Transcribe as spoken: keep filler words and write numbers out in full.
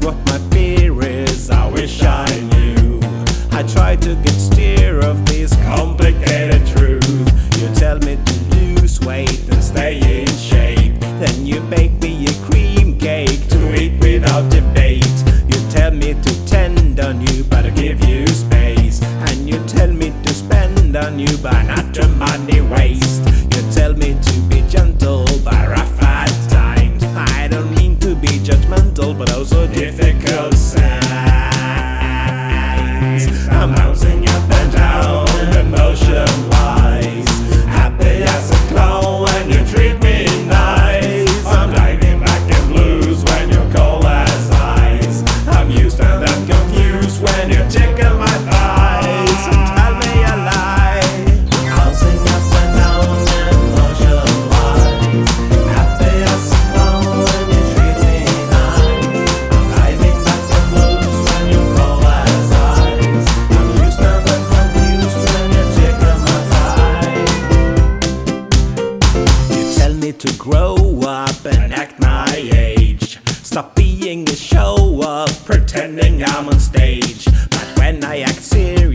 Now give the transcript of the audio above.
what my fear is. I wish I knew. I try to get steer of this complicated truth. You tell me to lose weight and stay in shape. Then you bake me a cream cake to eat without debate. You tell me to tend on you, but I give you space. And you tell me to spend on you, but not to money waste. You tell me to be gentle, but rough at times. I don't mean to be judgmental, but also difficult signs. I'm bouncing up and down, emotion-wise. Happy as a clown when you treat me nice. I'm diving back in blues when you're cold as ice. I'm used and then confused when you tickle my thighs and tell me a lie. Bouncing up and down, emotion-wise. Happy as a clown when you treat me nice. I'm diving back in blues when you're cold as ice. I'm used and then confused when you tickle my thighs. You tell me to grow up and act my age. Stop being a show off, pretending I'm on stage. But when I act serious,